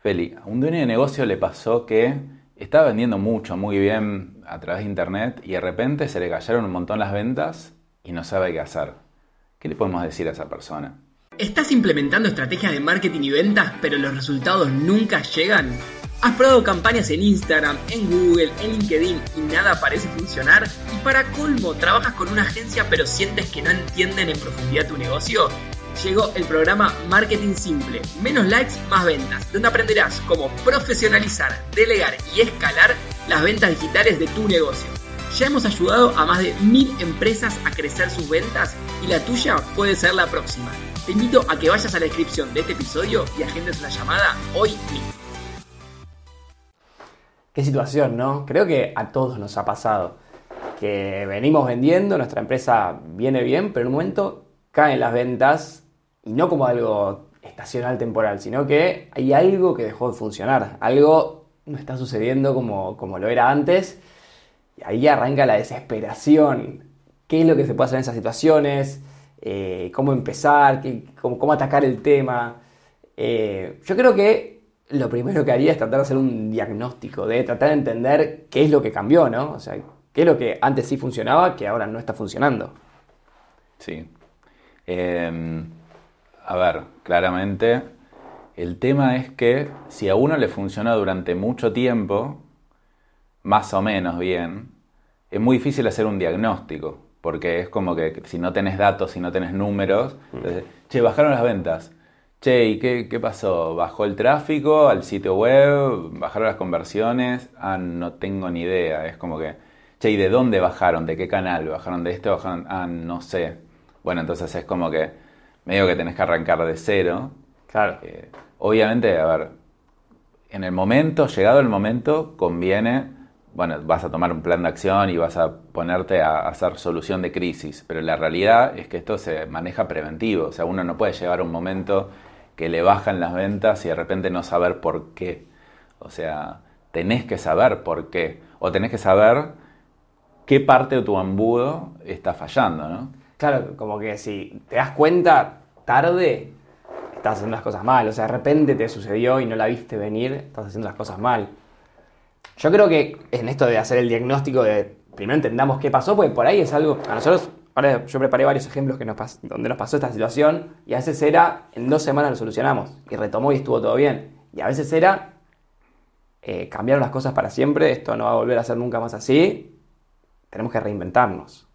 Feli, a un dueño de negocio le pasó que estaba vendiendo mucho, muy bien a través de internet y de repente se le cayeron un montón las ventas y no sabe qué hacer. ¿Qué le podemos decir a esa persona? ¿Estás implementando estrategias de marketing y ventas, pero los resultados nunca llegan? ¿Has probado campañas en Instagram, en Google, en LinkedIn y nada parece funcionar? Y para colmo, trabajas con una agencia pero sientes que no entienden en profundidad tu negocio. Llegó el programa Marketing Simple, menos likes, más ventas, donde aprenderás cómo profesionalizar, delegar y escalar las ventas digitales de tu negocio. Ya hemos ayudado a más de 1000 empresas a crecer sus ventas y la tuya puede ser la próxima. Te invito a que vayas a la descripción de este episodio y agendes una llamada hoy mismo. Qué situación, ¿no? Creo que a todos nos ha pasado que venimos vendiendo, nuestra empresa viene bien, pero en un momento caen las ventas y no como algo estacional, temporal, sino que hay algo que dejó de funcionar, algo no está sucediendo como lo era antes y ahí arranca la desesperación. ¿Qué es lo que se puede hacer en esas situaciones? ¿Cómo empezar? ¿Cómo atacar el tema? Yo creo que lo primero que haría es tratar de hacer un diagnóstico, de tratar de entender qué es lo que cambió, ¿no? O sea, qué es lo que antes sí funcionaba que ahora no está funcionando. Sí. A ver, claramente el tema es que si a uno le funciona durante mucho tiempo, más o menos bien, es muy difícil hacer un diagnóstico, porque es como que si no tenés datos, si no tenés números, entonces, che, bajaron las ventas. Che, ¿y qué pasó? ¿Bajó el tráfico al sitio web? ¿Bajaron las conversiones? Ah, no tengo ni idea. Es como que, che, ¿y de dónde bajaron? ¿De qué canal? ¿Bajaron de este? ¿Bajaron? Ah, no sé. Bueno, entonces es como que medio que tenés que arrancar de cero. Claro. Obviamente, a ver, en el momento, llegado el momento, conviene, bueno, vas a tomar un plan de acción y vas a ponerte a hacer solución de crisis. Pero la realidad es que esto se maneja preventivo. O sea, uno no puede llegar a un momento que le bajan las ventas y de repente no saber por qué. O sea, tenés que saber por qué. O tenés que saber qué parte de tu embudo está fallando, ¿no? Claro, como que si te das cuenta tarde, estás haciendo las cosas mal. O sea, de repente te sucedió y no la viste venir, estás haciendo las cosas mal. Yo creo que en esto de hacer el diagnóstico, de primero entendamos qué pasó, porque por ahí es algo. A nosotros, ahora yo preparé varios ejemplos donde nos pasó esta situación, y a veces era en 2 semanas lo solucionamos, y retomó y estuvo todo bien. Y a veces era cambiaron las cosas para siempre, esto no va a volver a ser nunca más así, tenemos que reinventarnos.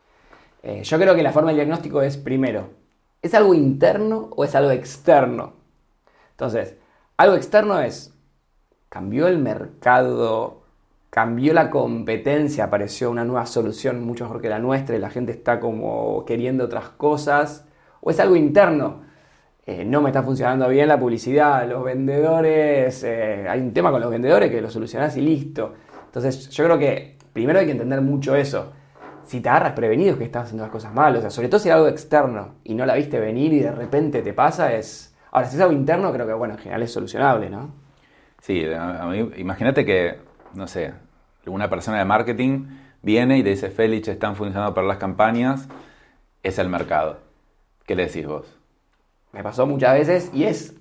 Yo creo que la forma del diagnóstico es primero, ¿es algo interno o es algo externo? Entonces, algo externo es, cambió el mercado, cambió la competencia, apareció una nueva solución mucho mejor que la nuestra y la gente está como queriendo otras cosas, o es algo interno, no me está funcionando bien la publicidad, los vendedores, hay un tema con los vendedores que lo solucionás y listo. Entonces yo creo que primero hay que entender mucho eso. Si te agarras prevenido es que estás haciendo las cosas mal, o sea, sobre todo si es algo externo y no la viste venir y de repente te pasa, es... Ahora, si es algo interno, creo que, bueno, en general es solucionable, ¿no? Sí, a mí, imagínate que, no sé, una persona de marketing viene y te dice, Félix, están funcionando para las campañas, es el mercado. ¿Qué le decís vos? Me pasó muchas veces y es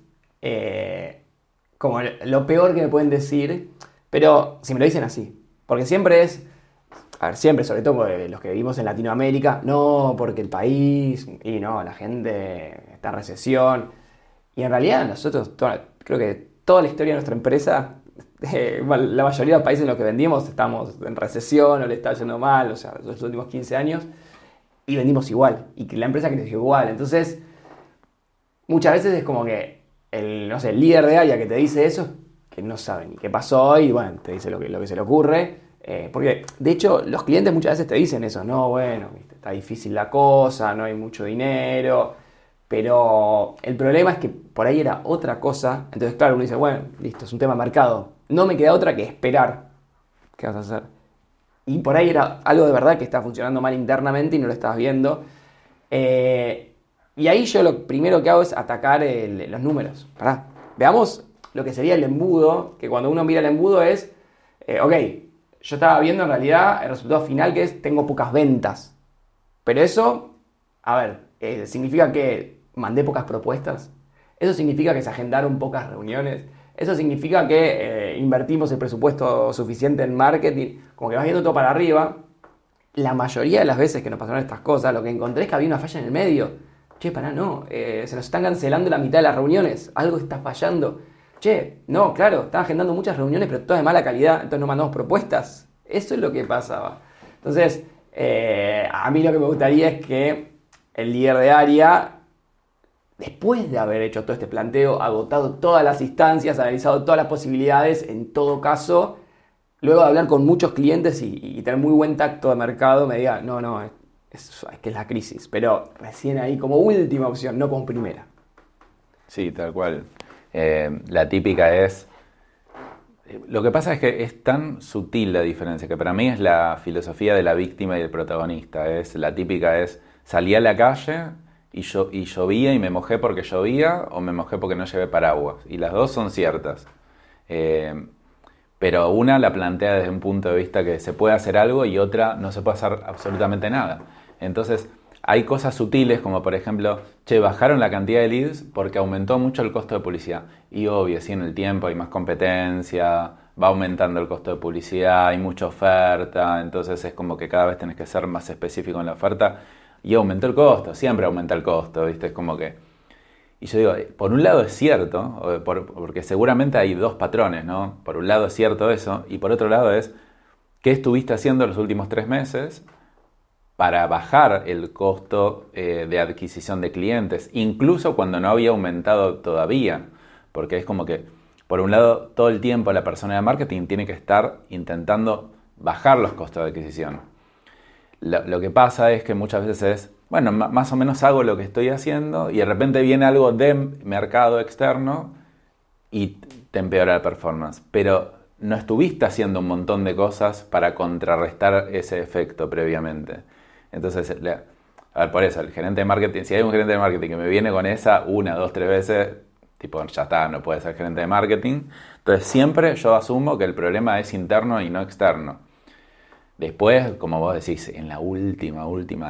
como lo peor que me pueden decir, pero si me lo dicen así, porque siempre es... A ver, siempre, sobre todo los que vivimos en Latinoamérica, no, porque el país, y no, la gente está en recesión. Y en realidad nosotros, creo que toda la historia de nuestra empresa, la mayoría de los países en los que vendimos estamos en recesión o le está yendo mal, o sea, los últimos 15 años, y vendimos igual, y que la empresa creció igual. Entonces, muchas veces es como que el líder de área que te dice eso, que no sabe ni qué pasó y bueno, te dice lo que se le ocurre. Porque de hecho los clientes muchas veces te dicen eso, no, bueno, está difícil la cosa, no hay mucho dinero, pero el problema es que por ahí era otra cosa. Entonces claro, uno dice, bueno, listo, es un tema de mercado, no me queda otra que esperar. ¿Qué vas a hacer? Y por ahí era algo de verdad que está funcionando mal internamente y no lo estabas viendo. Y ahí yo lo primero que hago es atacar los números. Pará, veamos lo que sería el embudo, que cuando uno mira el embudo es, ok, yo estaba viendo en realidad el resultado final que es tengo pocas ventas. Pero eso, a ver, significa que mandé pocas propuestas. Eso significa que se agendaron pocas reuniones. Eso significa que invertimos el presupuesto suficiente en marketing, como que vas viendo todo para arriba. La mayoría de las veces que nos pasaron estas cosas, lo que encontré es que había una falla en el medio. Che, pará, no, se nos están cancelando la mitad de las reuniones, algo está fallando. Che, no, claro, están agendando muchas reuniones, pero todas de mala calidad, entonces no mandamos propuestas. Eso es lo que pasaba. Entonces, a mí lo que me gustaría es que el líder de área, después de haber hecho todo este planteo, agotado todas las instancias, analizado todas las posibilidades, en todo caso, luego de hablar con muchos clientes y tener muy buen tacto de mercado, me diga, no, es que es la crisis, pero recién ahí como última opción, no como primera. Sí, tal cual. La típica es... Lo que pasa es que es tan sutil la diferencia, que para mí es la filosofía de la víctima y el protagonista. La típica es, salí a la calle y llovía y me mojé porque llovía, o me mojé porque no llevé paraguas. Y las dos son ciertas. Pero una la plantea desde un punto de vista que se puede hacer algo y otra no se puede hacer absolutamente nada. Entonces, hay cosas sutiles como, por ejemplo, bajaron la cantidad de leads porque aumentó mucho el costo de publicidad. Y obvio, sí, en el tiempo hay más competencia, va aumentando el costo de publicidad, hay mucha oferta, entonces es como que cada vez tenés que ser más específico en la oferta. Y aumentó el costo, siempre aumenta el costo, ¿viste? Es como que... Y yo digo, por un lado es cierto, porque seguramente hay dos patrones, ¿no? Por un lado es cierto eso, y por otro lado es, ¿qué estuviste haciendo los últimos 3 meses para bajar el costo de adquisición de clientes, incluso cuando no había aumentado todavía? Porque es como que, por un lado, todo el tiempo la persona de marketing tiene que estar intentando bajar los costos de adquisición. Lo que pasa es que muchas veces es, bueno, más o menos hago lo que estoy haciendo y de repente viene algo de mercado externo y te empeora la performance. Pero no estuviste haciendo un montón de cosas para contrarrestar ese efecto previamente. Entonces, a ver, por eso, el gerente de marketing, si hay un gerente de marketing que me viene con esa 1, 2, 3 veces, tipo, ya está, no puede ser gerente de marketing. Entonces, siempre yo asumo que el problema es interno y no externo. Después, como vos decís, en la última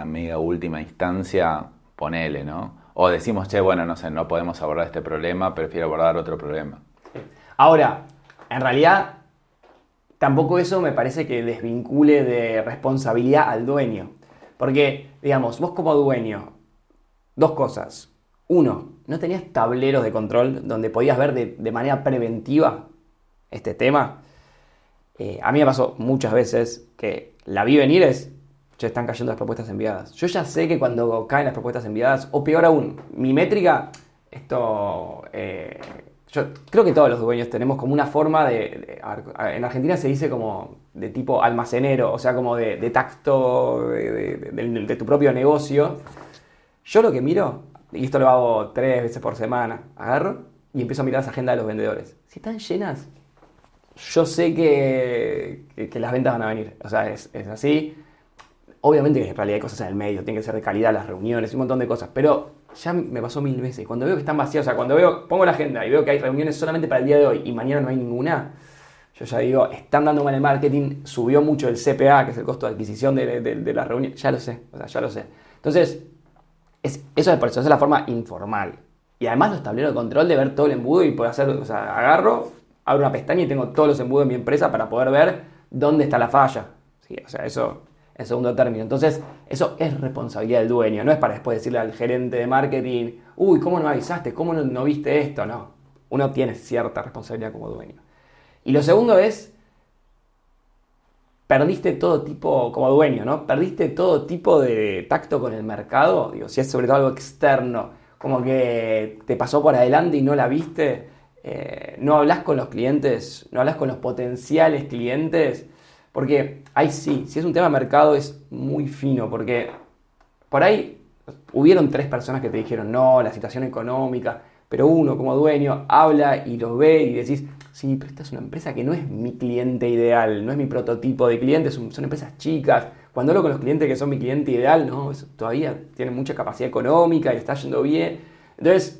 instancia, ponele, ¿no? O decimos, bueno, no sé, no podemos abordar este problema, prefiero abordar otro problema. Ahora, en realidad, tampoco eso me parece que desvincule de responsabilidad al dueño. Porque, digamos, vos como dueño, dos cosas. Uno, no tenías tableros de control donde podías ver de manera preventiva este tema. A mí me pasó muchas veces que la vi venir ya están cayendo las propuestas enviadas. Yo ya sé que cuando caen las propuestas enviadas, o peor aún, mi métrica, yo creo que todos los dueños tenemos como una forma en Argentina se dice como de tipo almacenero, o sea, como de tacto de tu propio negocio. Yo lo que miro, y esto lo hago 3 veces por semana, agarro y empiezo a mirar las agendas de los vendedores. Si están llenas, yo sé que las ventas van a venir. O sea, es así. Obviamente que en realidad hay cosas en el medio, tiene que ser de calidad las reuniones, un montón de cosas, pero ya me pasó 1000 veces. Cuando veo que están vacías, o sea, cuando pongo la agenda y veo que hay reuniones solamente para el día de hoy y mañana no hay ninguna, yo ya digo, están dando mal el marketing, subió mucho el CPA, que es el costo de adquisición de la reunión, ya lo sé, o sea, ya lo sé. Entonces, eso es por eso, esa es la forma informal. Y además los tableros de control de ver todo el embudo y poder hacer, o sea, agarro, abro una pestaña y tengo todos los embudos de mi empresa para poder ver dónde está la falla. Sí, o sea, eso en segundo término. Entonces, eso es responsabilidad del dueño. No es para después decirle al gerente de marketing, uy, ¿cómo no avisaste? ¿Cómo no viste esto? No. Uno tiene cierta responsabilidad como dueño. Y lo segundo es, perdiste todo tipo, como dueño, ¿no? Perdiste todo tipo de tacto con el mercado. Digo, si es sobre todo algo externo, como que te pasó por adelante y no la viste, no hablas con los clientes, no hablas con los potenciales clientes, porque ahí sí, si es un tema de mercado es muy fino, porque por ahí hubieron 3 personas que te dijeron, no, la situación económica, pero uno como dueño habla y lo ve y decís, sí, pero esta es una empresa que no es mi cliente ideal, no es mi prototipo de cliente, son empresas chicas. Cuando hablo con los clientes que son mi cliente ideal, no, todavía tienen mucha capacidad económica y está yendo bien. Entonces,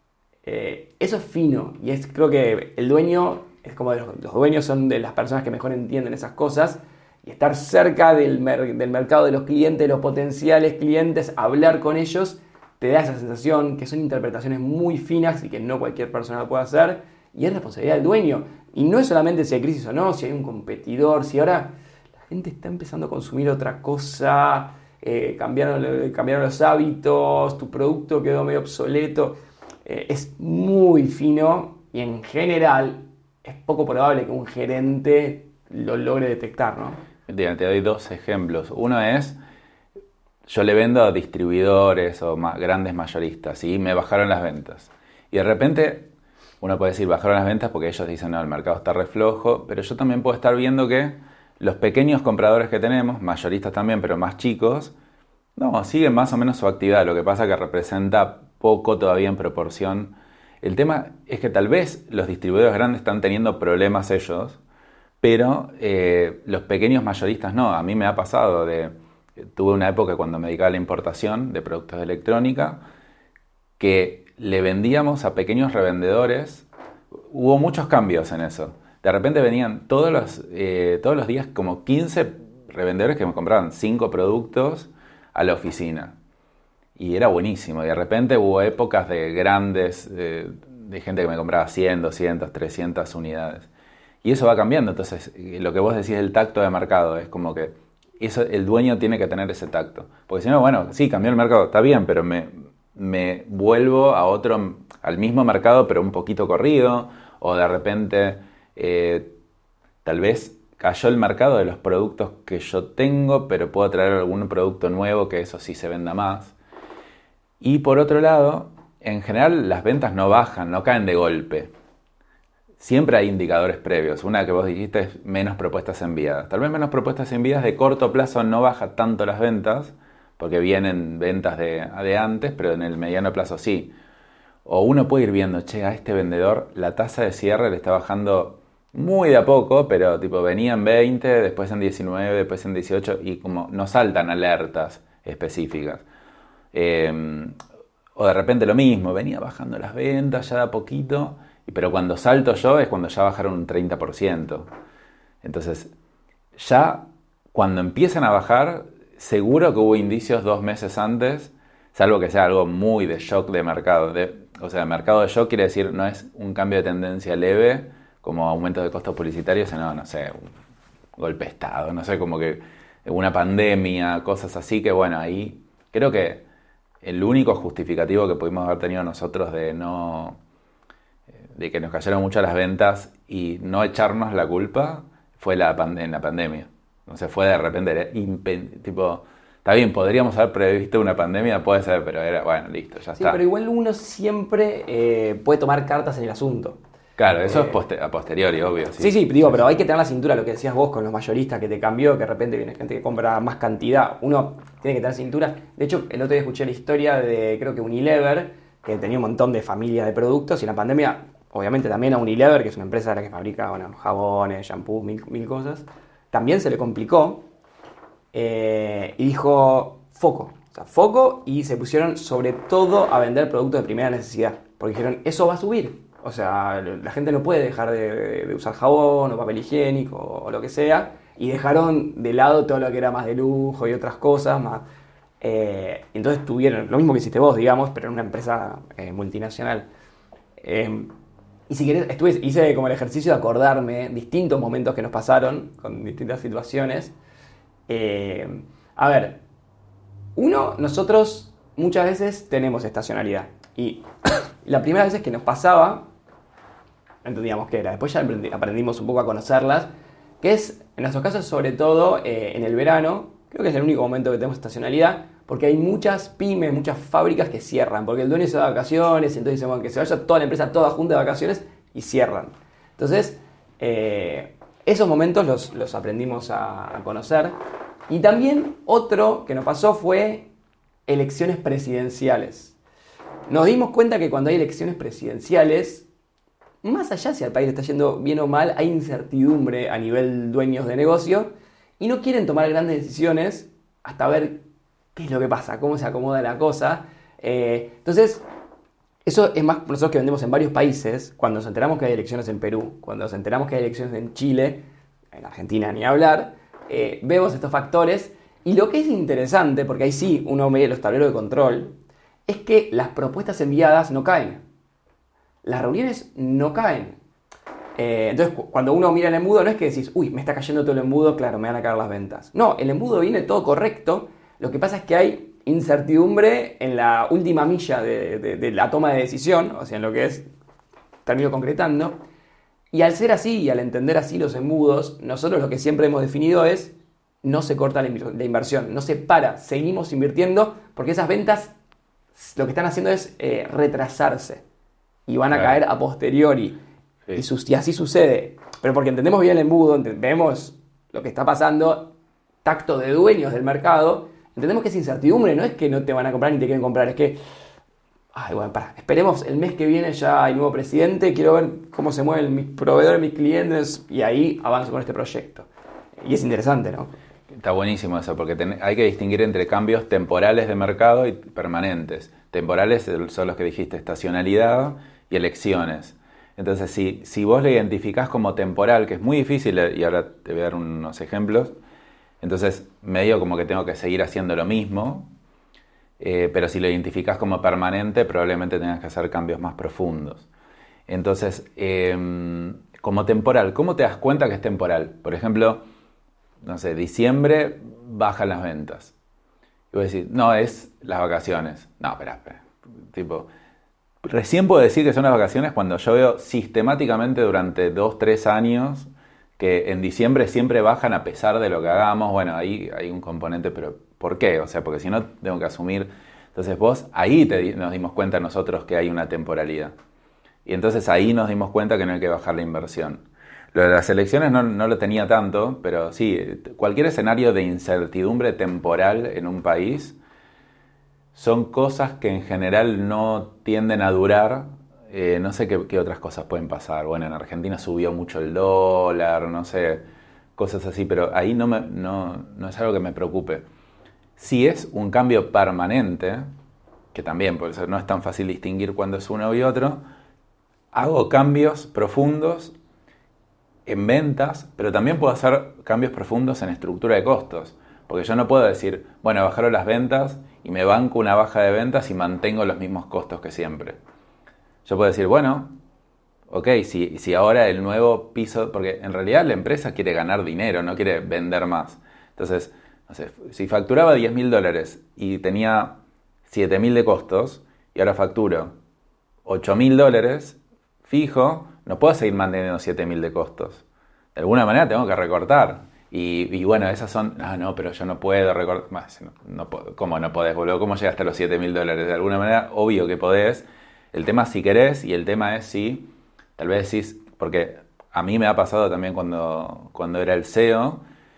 eso es fino y creo que el dueño, es como los dueños son de las personas que mejor entienden esas cosas y estar cerca del mercado de los clientes, de los potenciales clientes, hablar con ellos, te da esa sensación que son interpretaciones muy finas y que no cualquier persona lo puede hacer y es responsabilidad del dueño. Y no es solamente si hay crisis o no, si hay un competidor, si ahora la gente está empezando a consumir otra cosa, cambiaron los hábitos, tu producto quedó medio obsoleto. Es muy fino y en general es poco probable que un gerente lo logre detectar, ¿no? Te doy 2 ejemplos. Uno es, yo le vendo a distribuidores o grandes mayoristas y me bajaron las ventas. Y de repente, uno puede decir, bajaron las ventas porque ellos dicen, no, el mercado está re flojo, pero yo también puedo estar viendo que los pequeños compradores que tenemos, mayoristas también, pero más chicos, no, siguen más o menos su actividad. Lo que pasa es que representa poco todavía en proporción. El tema es que tal vez los distribuidores grandes están teniendo problemas ellos, pero los pequeños mayoristas no. A mí me ha pasado tuve una época cuando me dedicaba a la importación de productos de electrónica que le vendíamos a pequeños revendedores. Hubo muchos cambios en eso. De repente venían todos los días como 15 revendedores que me compraban 5 productos a la oficina. Y era buenísimo. Y de repente hubo épocas de grandes, de gente que me compraba 100, 200, 300 unidades. Y eso va cambiando. Entonces, lo que vos decís del tacto de mercado es como que el dueño tiene que tener ese tacto. Porque si no, bueno, sí, cambió el mercado, está bien, pero me vuelvo al mismo mercado, pero un poquito corrido. O de repente, tal vez cayó el mercado de los productos que yo tengo, pero puedo traer algún producto nuevo que eso sí se venda más. Y por otro lado, en general las ventas no bajan, no caen de golpe. Siempre hay indicadores previos. Una que vos dijiste es menos propuestas enviadas. Tal vez menos propuestas enviadas de corto plazo no baja tanto las ventas, porque vienen ventas de antes, pero en el mediano plazo sí. O uno puede ir viendo, che, a este vendedor la tasa de cierre le está bajando muy de a poco, pero tipo venía en 20, después en 19, después en 18, y como no saltan alertas específicas. O de repente lo mismo, venía bajando las ventas ya de a poquito, pero cuando salto yo es cuando ya bajaron un 30%. Entonces, ya cuando empiezan a bajar, seguro que hubo indicios 2 meses antes, salvo que sea algo muy de shock de mercado. O sea, mercado de shock quiere decir no es un cambio de tendencia leve, como aumento de costos publicitarios, sino, no sé, un golpe de Estado, no sé, como que una pandemia, cosas así, que bueno, ahí creo que el único justificativo que pudimos haber tenido nosotros de que nos cayeron mucho las ventas y no echarnos la culpa fue en la pandemia. Entonces fue de repente, tipo, está bien, podríamos haber previsto una pandemia, puede ser, pero era, bueno, listo, ya sí, está. Pero igual uno siempre puede tomar cartas en el asunto. Claro, eso es a posteriori, obvio. Sí, digo, pero hay que tener la cintura, lo que decías vos con los mayoristas que te cambió, que de repente viene gente que compra más cantidad. Uno tiene que tener cintura. De hecho, el otro día escuché la historia de, creo que Unilever, que tenía un montón de familias de productos, y en la pandemia, obviamente también a Unilever, que es una empresa de la que fabrica, bueno, jabones, shampoos, mil cosas, también se le complicó, y dijo foco. O sea, foco, y se pusieron sobre todo a vender productos de primera necesidad, porque dijeron, eso va a subir. O sea, la gente no puede dejar de usar jabón o papel higiénico o lo que sea, y dejaron de lado todo lo que era más de lujo y otras cosas más. Entonces tuvieron lo mismo que hiciste vos, digamos, pero en una empresa multinacional. Y si querés, hice como el ejercicio de acordarme distintos momentos que nos pasaron con distintas situaciones. A ver, nosotros muchas veces tenemos estacionalidad. Y la primera vez que nos pasaba, no entendíamos qué era. Después ya aprendimos un poco a conocerlas, que es, en nuestros casos, sobre todo en el verano, creo que es el único momento que tenemos estacionalidad, porque hay muchas pymes, muchas fábricas que cierran, porque el dueño se va de vacaciones, y entonces dicen, bueno, que se vaya toda la empresa toda junta de vacaciones, y cierran. Entonces, esos momentos los aprendimos a conocer. Y también otro que nos pasó fue elecciones presidenciales. Nos dimos cuenta que cuando hay elecciones presidenciales, más allá si al país le está yendo bien o mal, hay incertidumbre a nivel dueños de negocio y no quieren tomar grandes decisiones hasta ver qué es lo que pasa, cómo se acomoda la cosa. Entonces, eso es más nosotros que vendemos en varios países. Cuando nos enteramos que hay elecciones en Perú, cuando nos enteramos que hay elecciones en Chile, en Argentina ni hablar, vemos estos factores. Y lo que es interesante, porque ahí sí uno ve los tableros de control, es que las propuestas enviadas no caen. Las reuniones no caen. Entonces, cuando uno mira el embudo, no es que decís, uy, me está cayendo todo el embudo, claro, me van a caer las ventas. No, el embudo viene todo correcto. Lo que pasa es que hay incertidumbre en la última milla de la toma de decisión, o sea, en lo que es, termino concretando. Y al ser así y al entender así los embudos, nosotros lo que siempre hemos definido es, no se corta la inversión, no se para, seguimos invirtiendo, porque esas ventas lo que están haciendo es retrasarse y van a caer a posteriori. Sí. Y así sucede. Pero porque entendemos bien el embudo, vemos lo que está pasando, tacto de dueños del mercado, entendemos que es incertidumbre, no es que no te van a comprar ni te quieren comprar, es que, bueno, esperemos el mes que viene ya hay nuevo presidente, quiero ver cómo se mueven mis proveedores, mis clientes, y ahí avanzo con este proyecto. Y es interesante, ¿no? Está buenísimo eso, porque hay que distinguir entre cambios temporales de mercado y permanentes. Temporales son los que dijiste, estacionalidad y elecciones. Entonces, si vos lo identificás como temporal, que es muy difícil, y ahora te voy a dar unos ejemplos, entonces medio como que tengo que seguir haciendo lo mismo, pero si lo identificás como permanente, probablemente tengas que hacer cambios más profundos. Entonces, como temporal, ¿cómo te das cuenta que es temporal? Por ejemplo, no sé, diciembre bajan las ventas. Y vos decís, no, es las vacaciones. No, espera. Tipo, recién puedo decir que son las vacaciones cuando yo veo sistemáticamente durante 2-3 años que en diciembre siempre bajan a pesar de lo que hagamos. Bueno, ahí hay un componente, pero ¿por qué? O sea, porque si no tengo que asumir. Entonces nos dimos cuenta nosotros que hay una temporalidad. Y entonces ahí nos dimos cuenta que no hay que bajar la inversión. Lo de las elecciones no lo tenía tanto, pero sí, cualquier escenario de incertidumbre temporal en un país son cosas que en general no tienden a durar. No sé qué otras cosas pueden pasar. Bueno, en Argentina subió mucho el dólar, no sé, cosas así, pero ahí no es algo que me preocupe. Si es un cambio permanente, que también, por eso no es tan fácil distinguir cuándo es uno y otro, hago cambios profundos en ventas, pero también puedo hacer cambios profundos en estructura de costos. Porque yo no puedo decir, bueno, bajaron las ventas y me banco una baja de ventas y mantengo los mismos costos que siempre. Yo puedo decir, bueno, ok, si ahora el nuevo piso, porque en realidad la empresa quiere ganar dinero, no quiere vender más. Entonces, no sé, si facturaba $10.000 y tenía $7.000 de costos y ahora facturo $8.000 fijo, no puedo seguir manteniendo 7.000 de costos. De alguna manera tengo que recortar. Y bueno, esas son... No, pero yo no puedo recortar... ¿Cómo no podés, boludo? ¿Cómo llegaste a los $7.000? De alguna manera, obvio que podés. El tema es si querés y el tema es si... Tal vez decís... Porque a mí me ha pasado también cuando era el CEO,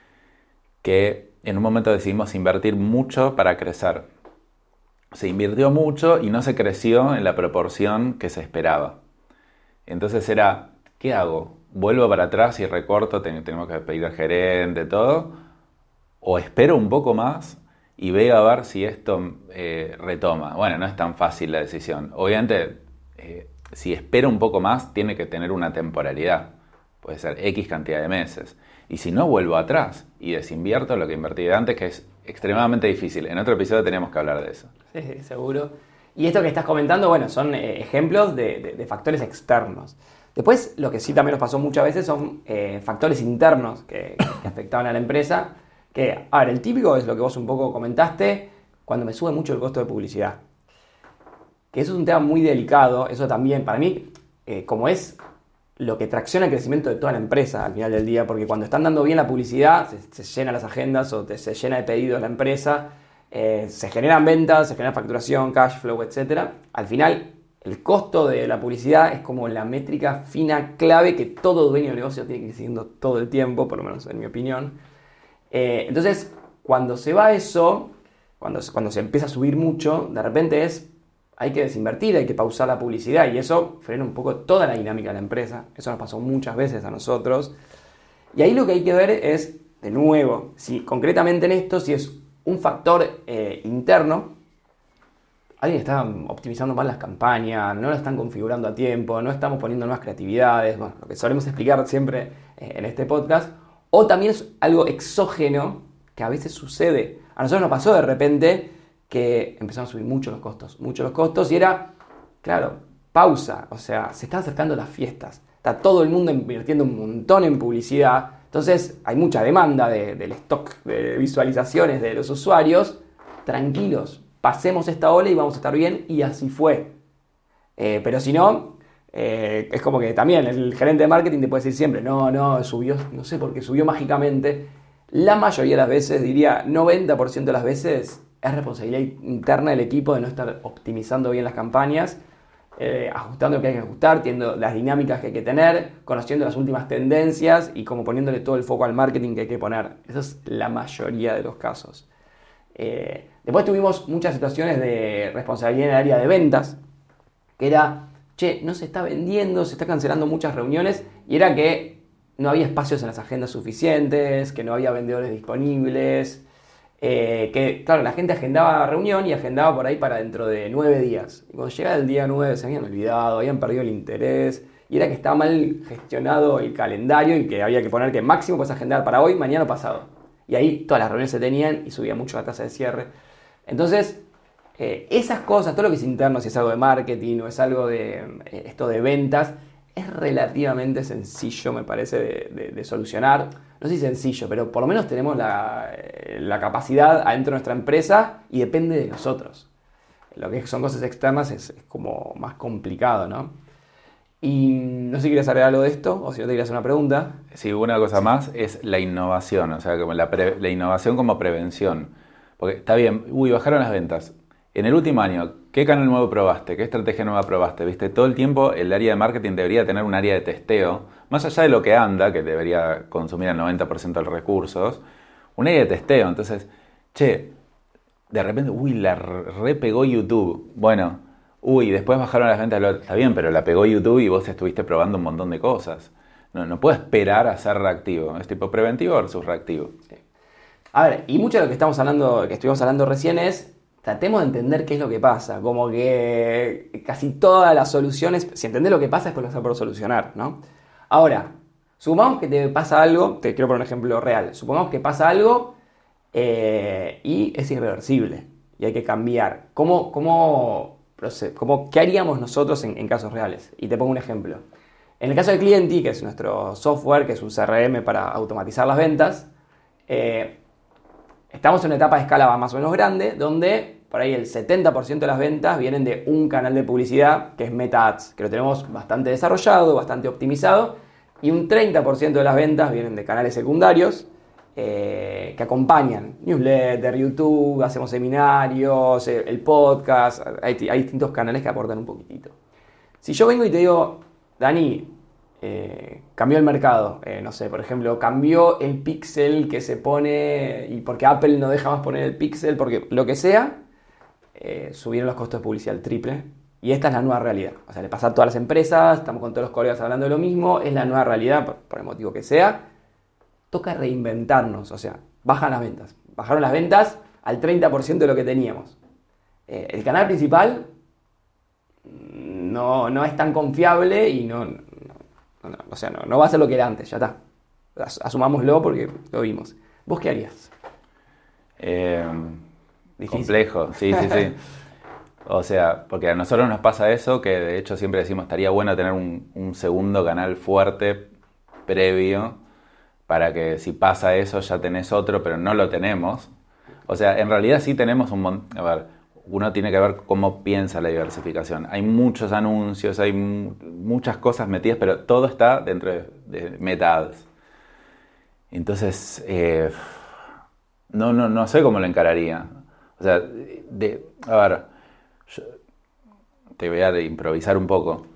que en un momento decidimos invertir mucho para crecer. Se invirtió mucho y no se creció en la proporción que se esperaba. Entonces era, ¿qué hago? ¿Vuelvo para atrás y recorto? Tenemos que pedir al gerente, todo. ¿O espero un poco más y veo a ver si esto retoma? Bueno, no es tan fácil la decisión. Obviamente, si espero un poco más, tiene que tener una temporalidad. Puede ser X cantidad de meses. Y si no, vuelvo atrás y desinvierto lo que invertí de antes, que es extremadamente difícil. En otro episodio tenemos que hablar de eso. Sí, seguro. Y esto que estás comentando, bueno, son ejemplos de factores externos. Después, lo que sí también nos pasó muchas veces son factores internos que afectaban a la empresa. Que, a ver, el típico es lo que vos un poco comentaste, cuando me sube mucho el costo de publicidad. Que eso es un tema muy delicado, eso también, para mí, como es lo que tracciona el crecimiento de toda la empresa al final del día, porque cuando están dando bien la publicidad, se llenan las agendas o se llena de pedidos la empresa, se generan ventas, se genera facturación, cash flow, etc. Al final, el costo de la publicidad es como la métrica fina clave que todo dueño de negocio tiene que ir siguiendo todo el tiempo, por lo menos en mi opinión. Entonces, cuando se va eso, cuando se empieza a subir mucho, de repente hay que desinvertir, hay que pausar la publicidad y eso frena un poco toda la dinámica de la empresa. Eso nos pasó muchas veces a nosotros. Y ahí lo que hay que ver es, de nuevo, si concretamente en esto, si es un factor interno, alguien está optimizando mal las campañas, no lo están configurando a tiempo, no estamos poniendo nuevas creatividades, bueno, lo que solemos explicar siempre en este podcast, o también es algo exógeno que a veces sucede. A nosotros nos pasó de repente que empezaron a subir mucho los costos y era, claro, pausa, o sea, se están acercando las fiestas. está todo el mundo invirtiendo un montón en publicidad, entonces hay mucha demanda del stock de visualizaciones de los usuarios. Tranquilos, pasemos esta ola y vamos a estar bien, y así fue. Pero si no, es como que también el gerente de marketing te puede decir siempre, no, subió, no sé por qué subió mágicamente. La mayoría de las veces, diría 90% de las veces, es responsabilidad interna del equipo de no estar optimizando bien las campañas, ajustando lo que hay que ajustar, teniendo las dinámicas que hay que tener, conociendo las últimas tendencias y como poniéndole todo el foco al marketing que hay que poner. Esa es la mayoría de los casos. Después tuvimos muchas situaciones de responsabilidad en el área de ventas, que era, no se está vendiendo, se está cancelando muchas reuniones, y era que no había espacios en las agendas suficientes, que no había vendedores disponibles, que claro, la gente agendaba reunión y agendaba por ahí para dentro de 9 días. Y cuando llegaba el día 9 se habían olvidado, habían perdido el interés, y era que estaba mal gestionado el calendario y que había que poner que máximo puedes agendar para hoy, mañana o pasado. Y ahí todas las reuniones se tenían y subía mucho la tasa de cierre. Entonces, esas cosas, todo lo que es interno, si es algo de marketing o es algo de esto de ventas, es relativamente sencillo, me parece, de solucionar. No sé si sencillo, pero por lo menos tenemos la capacidad adentro de nuestra empresa y depende de nosotros. Lo que son cosas externas es como más complicado, ¿no? Y no sé si quieres agregar algo de esto o si no te querías hacer una pregunta. Sí, una cosa más es la innovación, o sea, como la innovación como prevención. Porque está bien, bajaron las ventas. En el último año, ¿qué canal nuevo probaste? ¿Qué estrategia nueva probaste? ¿Viste? Todo el tiempo el área de marketing debería tener un área de testeo, más allá de lo que anda, que debería consumir el 90% de los recursos, un área de testeo. Entonces, de repente, la repegó YouTube. Bueno, después bajaron las ventas. Está bien, pero la pegó YouTube y vos estuviste probando un montón de cosas. No puedo esperar a ser reactivo. Es tipo preventivo versus reactivo. Sí. A ver, y mucho de lo que estuvimos hablando recién es, tratemos de entender qué es lo que pasa. Como que casi todas las soluciones, si entendés lo que pasa, después lo vas a poder solucionar, ¿no? Ahora, supongamos que te pasa algo, te quiero poner un ejemplo real. Supongamos que pasa algo y es irreversible y hay que cambiar. ¿Qué haríamos nosotros en casos reales? Y te pongo un ejemplo. En el caso de Clienti, que es nuestro software, que es un CRM para automatizar las ventas, estamos en una etapa de escala más o menos grande, donde por ahí el 70% de las ventas vienen de un canal de publicidad, que es Meta Ads, que lo tenemos bastante desarrollado, bastante optimizado, y un 30% de las ventas vienen de canales secundarios, que acompañan newsletter, YouTube, hacemos seminarios, el podcast, hay distintos canales que aportan un poquitito. Si yo vengo y te digo, Dani, cambió el mercado, no sé, por ejemplo, cambió el píxel que se pone, y porque Apple no deja más poner el píxel, porque lo que sea, subieron los costos de publicidad al triple, y esta es la nueva realidad. O sea, le pasa a todas las empresas, estamos con todos los colegas hablando de lo mismo, es la nueva realidad, por el motivo que sea. Toca reinventarnos, o sea, bajaron las ventas al 30% de lo que teníamos. El canal principal no es tan confiable y no va a ser lo que era antes, ya está. Asumámoslo porque lo vimos. ¿Vos qué harías? Complejo, sí. O sea, porque a nosotros nos pasa eso, que de hecho siempre decimos estaría bueno tener un segundo canal fuerte previo, para que si pasa eso ya tenés otro, pero no lo tenemos. O sea, en realidad sí tenemos un montón. A ver, uno tiene que ver cómo piensa la diversificación. Hay muchos anuncios, hay muchas cosas metidas, pero todo está dentro de Meta Ads. Entonces, no sé cómo lo encararía. O sea, a ver, yo te voy a improvisar un poco.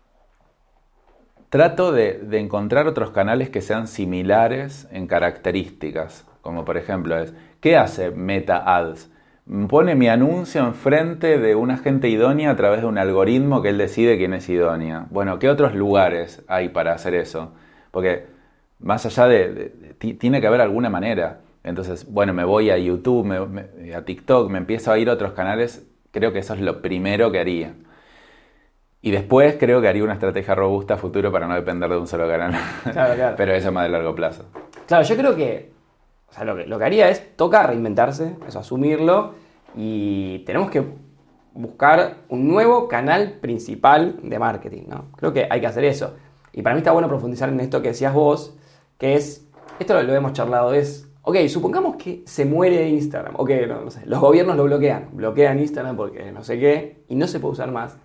Trato de encontrar otros canales que sean similares en características, como por ejemplo ¿qué hace Meta Ads? Pone mi anuncio enfrente de una gente idónea a través de un algoritmo que él decide quién es idónea. Bueno, ¿qué otros lugares hay para hacer eso? Porque más allá tiene que haber alguna manera. Entonces, bueno, me voy a YouTube, a TikTok, me empiezo a ir a otros canales. Creo que eso es lo primero que haría. Y después creo que haría una estrategia robusta a futuro para no depender de un solo canal. Claro. Pero eso más de largo plazo. Claro, yo creo que lo que haría es tocar reinventarse, eso, asumirlo, y tenemos que buscar un nuevo canal principal de marketing, ¿no? Creo que hay que hacer eso. Y para mí está bueno profundizar en esto que decías vos, que es, esto lo hemos charlado, es, ok, supongamos que se muere Instagram, ok, no sé, los gobiernos lo bloquean Instagram porque no sé qué, y no se puede usar más.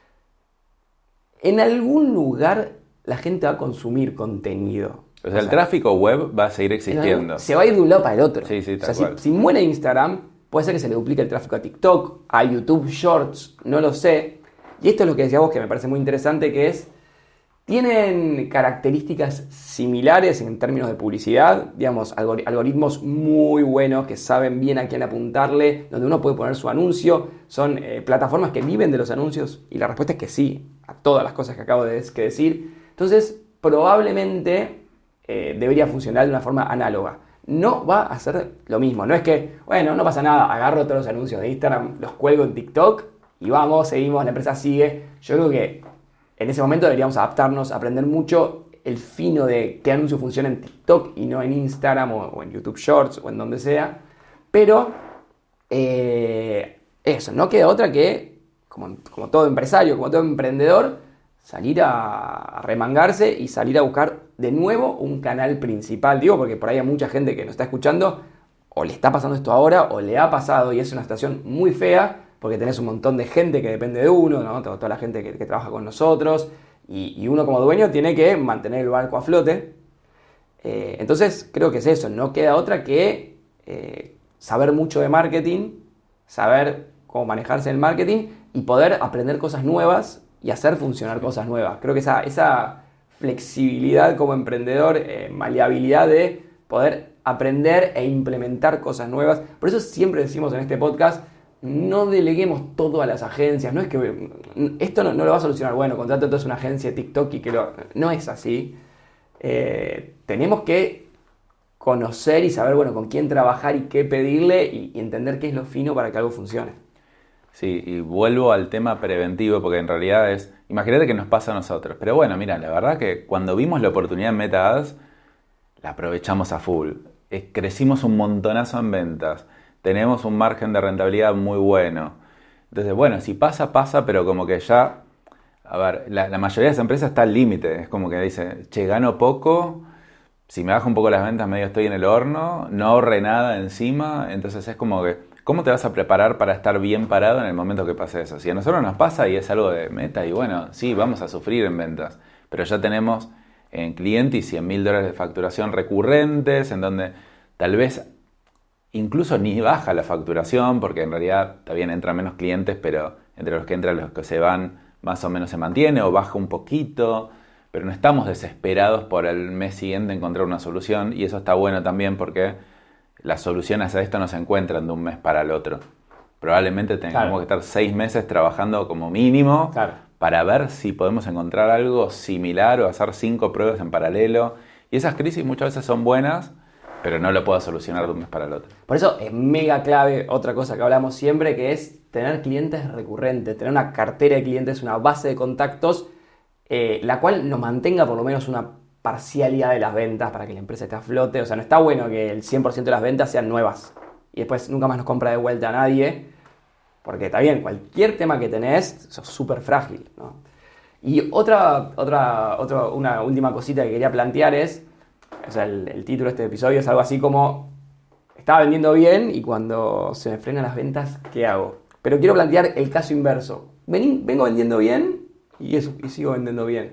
En algún lugar la gente va a consumir contenido. O sea, el tráfico web va a seguir existiendo. Se va a ir de un lado para el otro. Sí, tal cual. Si muere Instagram, puede ser que se le duplique el tráfico a TikTok, a YouTube Shorts, no lo sé. Y esto es lo que decías vos, que me parece muy interesante, que es, tienen características similares en términos de publicidad, digamos, algoritmos muy buenos que saben bien a quién apuntarle, donde uno puede poner su anuncio, son plataformas que viven de los anuncios, y la respuesta es que sí, a todas las cosas que acabo de decir. Entonces, probablemente debería funcionar de una forma análoga. No va a ser lo mismo, no es que, bueno, no pasa nada, agarro todos los anuncios de Instagram, los cuelgo en TikTok y vamos, seguimos, la empresa sigue. Yo creo que en ese momento deberíamos adaptarnos, aprender mucho el fino de qué anuncio funciona en TikTok y no en Instagram o en YouTube Shorts o en donde sea. Pero eso, no queda otra que, como todo empresario, como todo emprendedor, salir a remangarse y salir a buscar de nuevo un canal principal. Digo, porque por ahí hay mucha gente que nos está escuchando, o le está pasando esto ahora, o le ha pasado, y es una situación muy fea, porque tenés un montón de gente que depende de uno, ¿no? Toda la gente que trabaja con nosotros, y uno como dueño tiene que mantener el barco a flote. Entonces creo que es eso, no queda otra que saber mucho de marketing, saber cómo manejarse en el marketing y poder aprender cosas nuevas y hacer funcionar cosas nuevas. Creo que esa flexibilidad como emprendedor, maleabilidad de poder aprender e implementar cosas nuevas. Por eso siempre decimos en este podcast, no deleguemos todo a las agencias. No es que esto no lo va a solucionar. Bueno, contrato entonces una agencia de TikTok y que no es así. Tenemos que conocer y saber, bueno, con quién trabajar y qué pedirle y entender qué es lo fino para que algo funcione. Sí, y vuelvo al tema preventivo, porque en realidad es, imagínate que nos pasa a nosotros. Pero bueno, mira, la verdad que cuando vimos la oportunidad en Meta Ads, la aprovechamos a full. Crecimos un montonazo en ventas. Tenemos un margen de rentabilidad muy bueno. Entonces, bueno, si pasa, pero como que ya, a ver, la mayoría de las empresas está al límite. Es como que dice, che, gano poco, si me bajo un poco las ventas medio estoy en el horno, no ahorré nada encima. Entonces es como que, ¿cómo te vas a preparar para estar bien parado en el momento que pase eso? Si a nosotros nos pasa y es algo de Meta, y bueno, sí, vamos a sufrir en ventas, pero ya tenemos en clientes $100.000 de facturación recurrentes, en donde tal vez incluso ni baja la facturación, porque en realidad también entran menos clientes, pero entre los que entran y los que se van, más o menos se mantiene o baja un poquito, pero no estamos desesperados por el mes siguiente encontrar una solución, y eso está bueno también porque las soluciones a esto no se encuentran de un mes para el otro. Probablemente tengamos que estar 6 meses trabajando como mínimo para ver si podemos encontrar algo similar o hacer 5 pruebas en paralelo. Y esas crisis muchas veces son buenas, pero no lo puedo solucionar de un mes para el otro. Por eso es mega clave otra cosa que hablamos siempre, que es tener clientes recurrentes, tener una cartera de clientes, una base de contactos, la cual nos mantenga por lo menos una parcialidad de las ventas para que la empresa esté a flote. O sea, no está bueno que el 100% de las ventas sean nuevas y después nunca más nos compra de vuelta a nadie, porque está bien, cualquier tema que tenés sos súper frágil, ¿no? Y una última cosita que quería plantear es, o sea, el título de este episodio es algo así como, estaba vendiendo bien y cuando se me frenan las ventas, ¿qué hago? Pero quiero plantear el caso inverso. Vengo vendiendo bien y sigo vendiendo bien.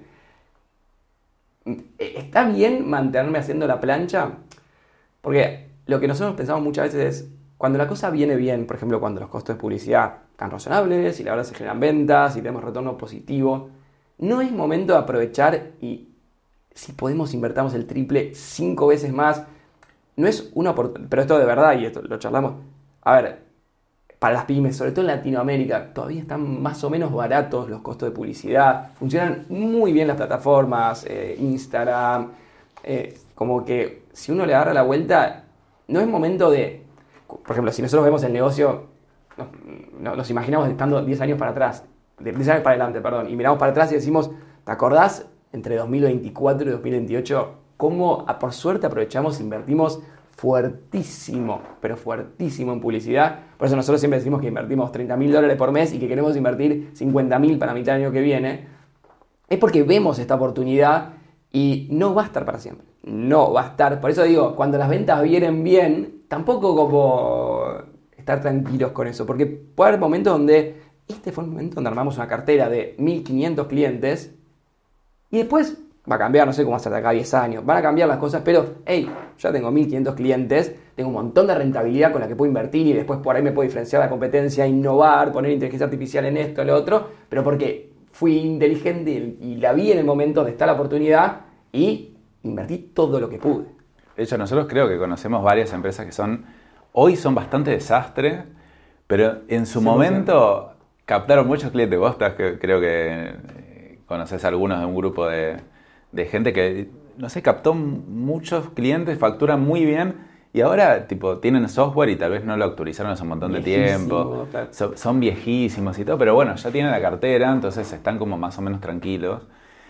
¿Está bien mantenerme haciendo la plancha? Porque lo que nosotros pensamos muchas veces es, cuando la cosa viene bien, por ejemplo, cuando los costos de publicidad están razonables y la verdad se generan ventas y tenemos retorno positivo, no es momento de aprovechar y si podemos invertamos el triple 5 veces más. No es una oportunidad, pero esto de verdad, y esto lo charlamos, a ver, para las pymes, sobre todo en Latinoamérica, todavía están más o menos baratos los costos de publicidad, funcionan muy bien las plataformas, Instagram, como que si uno le agarra la vuelta, no es momento de, por ejemplo, si nosotros vemos el negocio, nos imaginamos estando 10 años para atrás, 10 años para adelante, perdón, y miramos para atrás y decimos, ¿te acordás entre 2024 y 2028 cómo por suerte aprovechamos, invertimos fuertísimo, pero fuertísimo en publicidad? Por eso nosotros siempre decimos que invertimos $30.000 por mes y que queremos invertir $50.000 para mitad del año que viene. es porque vemos esta oportunidad y no va a estar para siempre. No va a estar. Por eso digo, cuando las ventas vienen bien, tampoco como estar tranquilos con eso. Porque puede haber momentos donde, este fue el momento donde armamos una cartera de 1500 clientes y después va a cambiar, no sé cómo va a ser de acá a 10 años, van a cambiar las cosas, pero hey, ya tengo 1500 clientes, tengo un montón de rentabilidad con la que puedo invertir y después por ahí me puedo diferenciar de la competencia, innovar, poner inteligencia artificial en esto, en lo otro, pero porque fui inteligente y la vi en el momento donde está la oportunidad y invertí todo lo que pude. De hecho, nosotros creo que conocemos varias empresas que hoy son bastante desastre, pero en su momento captaron muchos clientes. Vos creo que conoces algunos de un grupo de gente que, no sé, captó muchos clientes, facturan muy bien y ahora tipo tienen software y tal vez no lo actualizaron hace un montón de tiempo. Claro. Son viejísimos y todo, pero bueno, ya tienen la cartera, entonces están como más o menos tranquilos.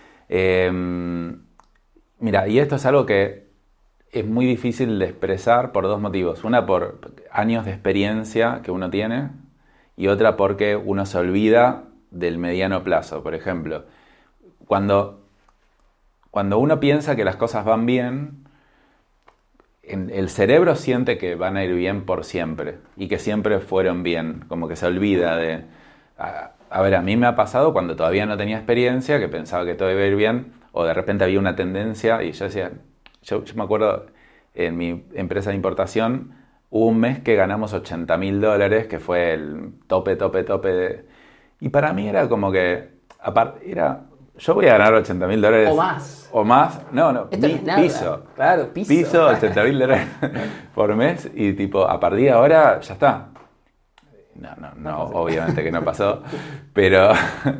Mira, y esto es algo que es muy difícil de expresar por dos motivos. Una, por años de experiencia que uno tiene y otra porque uno se olvida del mediano plazo. Por ejemplo, cuando uno piensa que las cosas van bien, el cerebro siente que van a ir bien por siempre y que siempre fueron bien, como que se olvida de... A ver, a mí me ha pasado cuando todavía no tenía experiencia, que pensaba que todo iba a ir bien, o de repente había una tendencia y yo decía... Yo me acuerdo, en mi empresa de importación, hubo un mes que ganamos $80.000, que fue el tope. Y para mí era como que... Yo voy a ganar $80.000. O más. O más. No, esto es nada. Piso. Claro, piso. Piso, $80.000 por mes. Y tipo, a partir de ahora, ya está. No, obviamente que no pasó. Pero,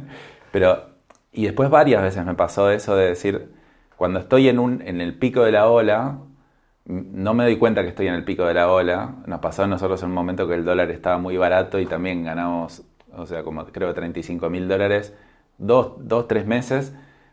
y después varias veces me pasó eso de decir, cuando estoy en el pico de la ola, no me doy cuenta que estoy en el pico de la ola. Nos pasó a nosotros en un momento que el dólar estaba muy barato y también ganamos, o sea, como creo $35.000, 2-3 meses,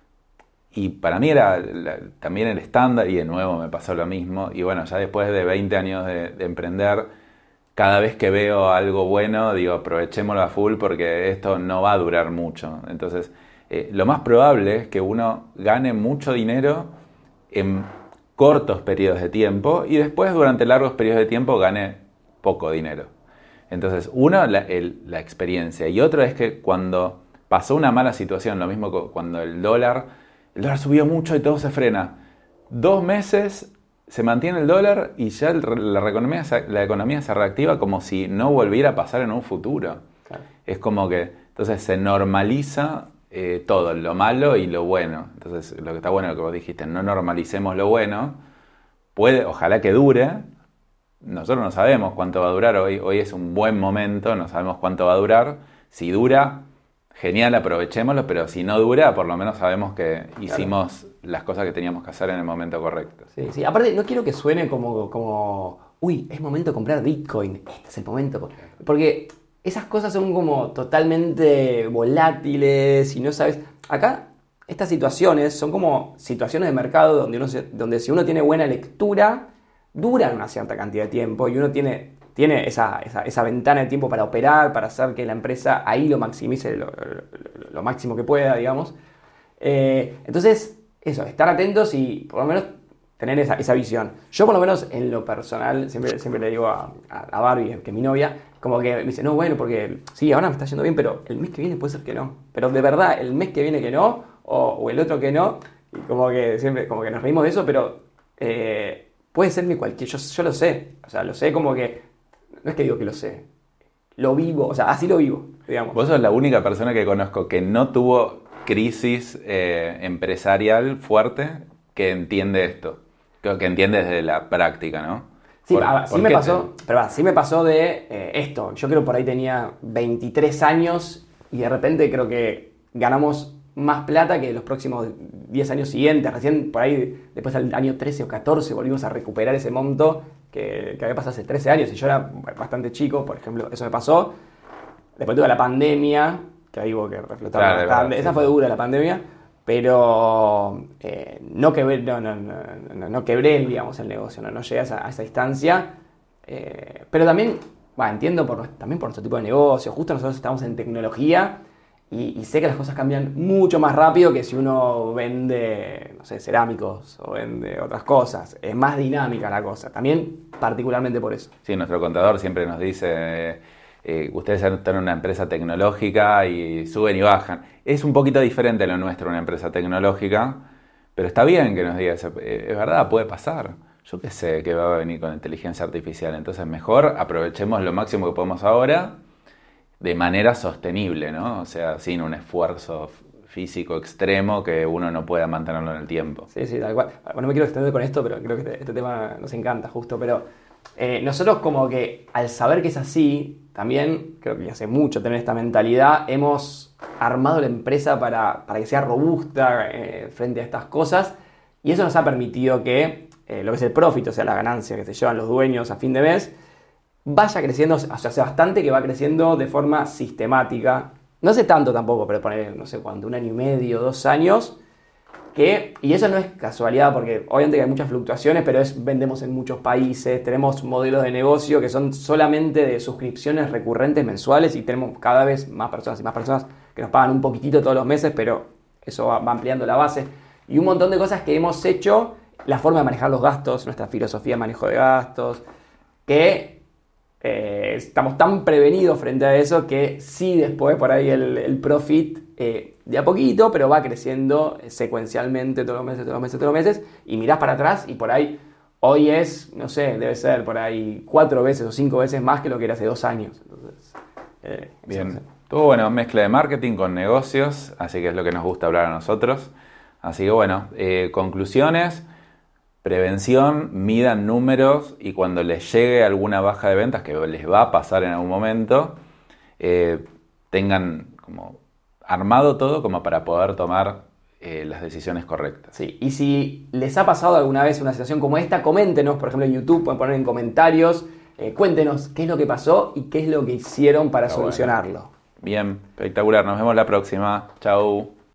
y para mí era también el estándar, y de nuevo me pasó lo mismo. Y bueno, ya después de 20 años de emprender, cada vez que veo algo bueno, digo, aprovechémoslo a full porque esto no va a durar mucho. Entonces, lo más probable es que uno gane mucho dinero en cortos periodos de tiempo y después durante largos periodos de tiempo gane poco dinero. Entonces, uno, la experiencia, y otro es que cuando pasó una mala situación, lo mismo cuando el dólar subió mucho y todo se frena. 2 meses se mantiene el dólar y ya la economía se reactiva como si no volviera a pasar en un futuro. Claro. Es como que entonces se normaliza todo, lo malo y lo bueno. Entonces lo que está bueno, lo que vos dijiste, no normalicemos lo bueno. Ojalá que dure. Nosotros no sabemos cuánto va a durar. Hoy es un buen momento, no sabemos cuánto va a durar. Si dura, genial, aprovechémoslo, pero si no dura, por lo menos sabemos que hicimos las cosas que teníamos que hacer en el momento correcto. Sí. Aparte, no quiero que suene como uy, es momento de comprar Bitcoin, este es el momento. Porque esas cosas son como totalmente volátiles y no sabes... Acá, estas situaciones son como situaciones de mercado donde si uno tiene buena lectura, duran una cierta cantidad de tiempo y uno tiene esa ventana de tiempo para operar, para hacer que la empresa ahí lo maximice lo máximo que pueda, digamos. Entonces, eso, estar atentos y por lo menos tener esa visión. Yo por lo menos en lo personal, siempre le digo a Barbie, que es mi novia, como que me dice, no, bueno, porque sí, ahora me está yendo bien, pero el mes que viene puede ser que no. Pero de verdad, el mes que viene que no, o el otro que no, y como que siempre como que nos reímos de eso, pero puede ser cualquier, yo lo sé, o sea, lo sé como que, no es que digo que lo sé, lo vivo, o sea, así lo vivo, digamos. Vos sos la única persona que conozco que no tuvo crisis empresarial fuerte que entiende esto, que entiende desde la práctica, ¿no? Sí, sí me pasó de esto. Yo creo que por ahí tenía 23 años y de repente creo que ganamos más plata que los próximos 10 años siguientes. Recién por ahí, después del año 13 o 14, volvimos a recuperar ese monto que había pasado hace 13 años y yo era bastante chico, por ejemplo, eso me pasó. Después tuve la pandemia, que ahí hubo que reflotar bastante. Esa fue dura la pandemia, pero no quebré, digamos, el negocio, no llegué a esa instancia. Pero también, entiendo también por nuestro tipo de negocio. Justo nosotros estamos en tecnología Y sé que las cosas cambian mucho más rápido que si uno vende, no sé, cerámicos o vende otras cosas. Es más dinámica la cosa, también particularmente por eso. Sí, nuestro contador siempre nos dice, ustedes están en una empresa tecnológica y suben y bajan. Es un poquito diferente lo nuestro, una empresa tecnológica, pero está bien que nos diga eso. Es verdad, puede pasar. Yo qué sé que va a venir con inteligencia artificial, entonces mejor aprovechemos lo máximo que podemos ahora de manera sostenible, ¿no? O sea, sin un esfuerzo físico extremo que uno no pueda mantenerlo en el tiempo. Sí, sí, tal cual. Bueno, no me quiero extender con esto, pero creo que este tema nos encanta justo, pero nosotros como que al saber que es así, también creo que hace mucho tener esta mentalidad, hemos armado la empresa para que sea robusta frente a estas cosas y eso nos ha permitido que lo que es el profit, o sea, la ganancia que se llevan los dueños a fin de mes, vaya creciendo, o sea, hace bastante que va creciendo de forma sistemática. No hace tanto tampoco, pero poner, no sé cuánto, 1 año y medio, 2 años, y eso no es casualidad, porque obviamente hay muchas fluctuaciones, pero vendemos en muchos países, tenemos modelos de negocio que son solamente de suscripciones recurrentes mensuales y tenemos cada vez más personas y más personas que nos pagan un poquitito todos los meses, pero eso va ampliando la base. Y un montón de cosas que hemos hecho, la forma de manejar los gastos, nuestra filosofía de manejo de gastos, que estamos tan prevenidos frente a eso que sí después por ahí el profit de a poquito, pero va creciendo secuencialmente todos los meses y mirás para atrás y por ahí hoy es, no sé, debe ser por ahí 4 veces o 5 veces más que lo que era hace 2 años. Entonces, bien, tuvo bueno, mezcla de marketing con negocios, así que es lo que nos gusta hablar a nosotros. Así que bueno, conclusiones. Prevención, midan números y cuando les llegue alguna baja de ventas, que les va a pasar en algún momento, tengan como armado todo como para poder tomar las decisiones correctas. Sí, y si les ha pasado alguna vez una situación como esta, coméntenos, por ejemplo en YouTube, pueden poner en comentarios, cuéntenos qué es lo que pasó y qué es lo que hicieron para solucionarlo. Bien, espectacular, nos vemos la próxima. Chau.